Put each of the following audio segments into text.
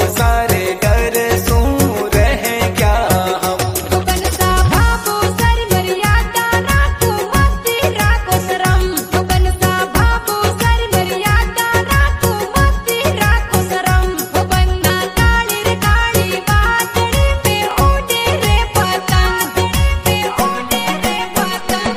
सारे डर सू रहे क्या हम। बनसा भाभो सर मर्यादा राखो मती राखो शरम। बनसा भाभो सर मर्यादा राखो मती राखो शरम। बन्ना काली रे काली वादड़ी पे उड़े रे पतंग पे उड़े रे पतंग।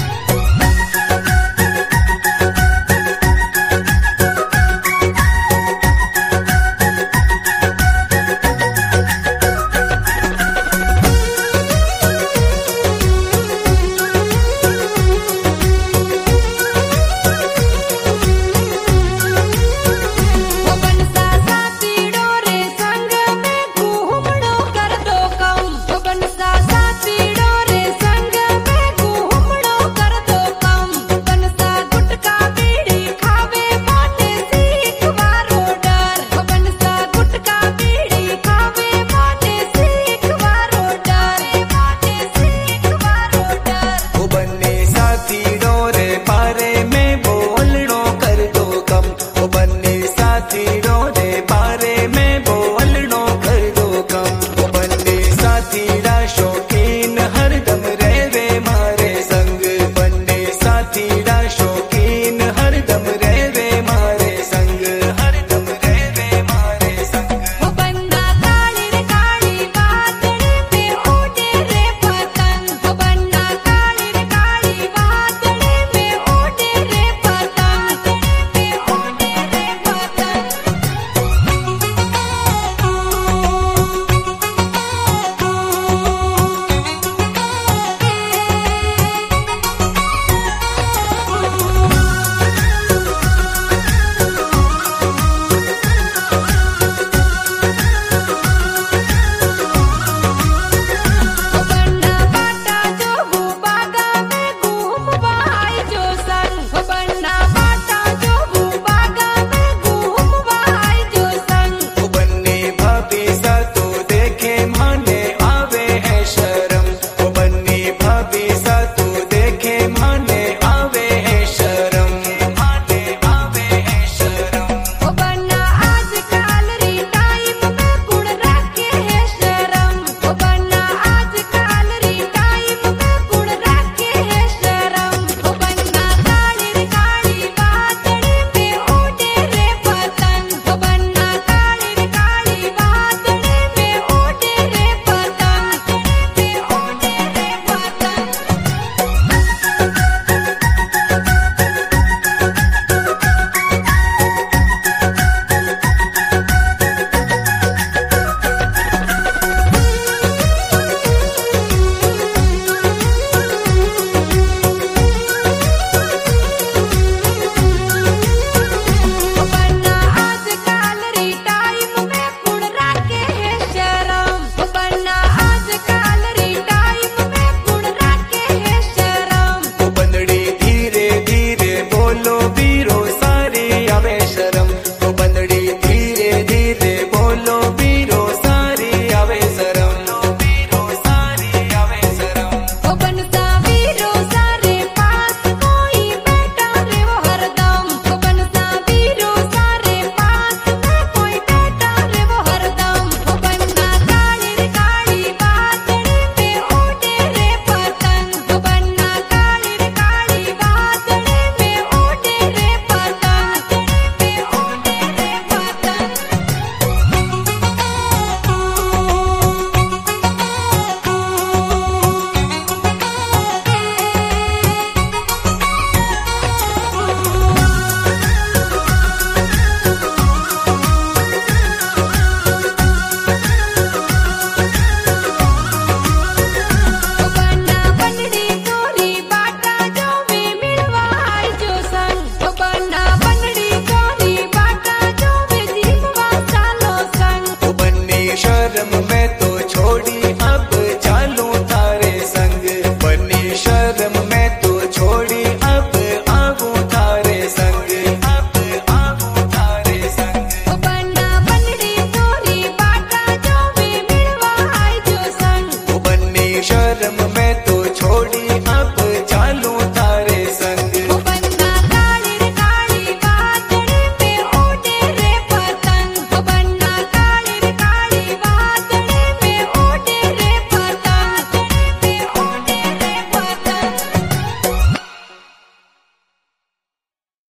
बनसा साथीड़ो रे संग में घूमड़ो कर दो कम। बनसा साथीड़ो रे संग में घूमड़ो कर दो कम। बनसा गुटका बीड़ी खावे मोटे सीखवारो डर। बनसा गुटका बीड़ी खावे मोटे सीखवारो डर। मोटे सीखवारो डर। ओ बन्ने साथी डोरे पारे में बोलणो कर दो कम। ओ बन्ने साथी डोरे पारे में बोलणो कर दो कम। ओ बन्ने साथी रा शौकीन हरदम रहवे मारे संग। बन्ने साथी रा शौकीन हरदम रहवे मारे संग। हरदम रहवे मारे संग। बन्ना काली रे काली वादड़ी पे उड़े रे पतंग। बन्ना काली रे काली वादड़ी पे उड़े रे पतंग पे उड़े रे पतंग। बन्ना बाटा जो बागा में घूमवाई जो संग। बन्ना बाटा जो बागा में घूमवाई जो संग। ओ बन्ने भाभी सा तो देखे माने आवे है शर्म। ओ बन्ने भाभी सा तो देखे माने आवे है शर्म। माने आवे है शर्म। बन्ना आजकल री टाइम में गुण रखे है शरम। बन्ना आजकल री टाइम में गुण रखे है शरम। बन्ना काली रे काली वादड़ी पे उड़े रे पतंग। बन्ना काली रे काली वादड़ी पे उड़े रे पतंग पे उड़े रे पतंग। बन्ना आजकल री टाइम में गुण रखे है शरम। बन्ना आजकल री टाइम में गुण रखे है शरम। ओ बंदड़ी धीरे धीरे बोलो बीरो सारी आवे शर्म। ओ बंदड़ी धीरे धीरे बोलो बीरो सारी आवे शर्म। बीरो सारी आवे शर्म। बनसा वीरो सारे पास कोई बैठा रे वो हरदम। बनसा वीरो सारे पास में कोई बैठा रे वो हरदम। बन्ना काली रे काली वादड़ी पे उड़े रे पतंग। बन्ना काली रे काली वादड़ी पे उड़े रे पतंग पे उड़े रे पतंग। बन्ना बनड़ी गोरी बाटा जो वे मिलवाई जो संग। बन्ना बनड़ी गोरी बाटा जो वे जीववा सालो संग। ओ बन्ने शर्म